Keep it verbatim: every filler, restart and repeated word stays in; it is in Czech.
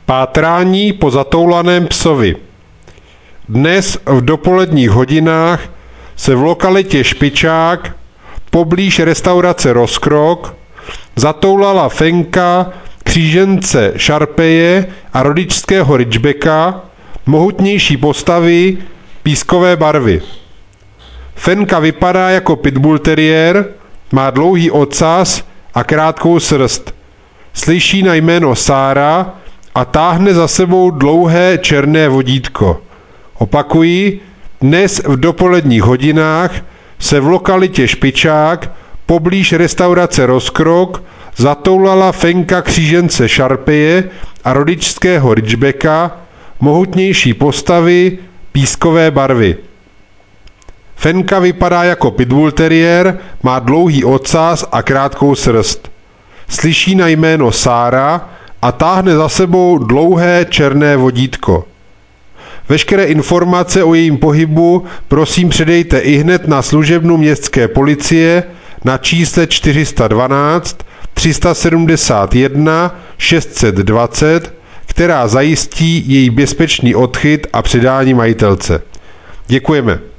Pátrání po zatoulaném psovi. Dnes v dopoledních hodinách se v lokalitě Špičák poblíž restaurace Rozkrok zatoulala Fenka křížence Šarpeje a rodičského ridgebacka mohutnější postavy pískové barvy. Fenka vypadá jako pitbull teriér, má dlouhý ocas a krátkou srst. Slyší na jméno Sára a táhne za sebou dlouhé černé vodítko. Opakuji, dnes v dopoledních hodinách se v lokalitě Špičák poblíž restaurace Rozkrok zatoulala Fenka křížence Šarpeje a rodičského ridgebacka mohutnější postavy pískové barvy. Fenka vypadá jako pitbull teriér, má dlouhý ocas a krátkou srst. Slyší na jméno Sára a táhne za sebou dlouhé černé vodítko. Veškeré informace o jejím pohybu prosím předejte ihned na služebnu městské policie na čísle čtyři jedna dva, tři sedm jedna, šest set dvacet, která zajistí její bezpečný odchyt a předání majitelce. Děkujeme.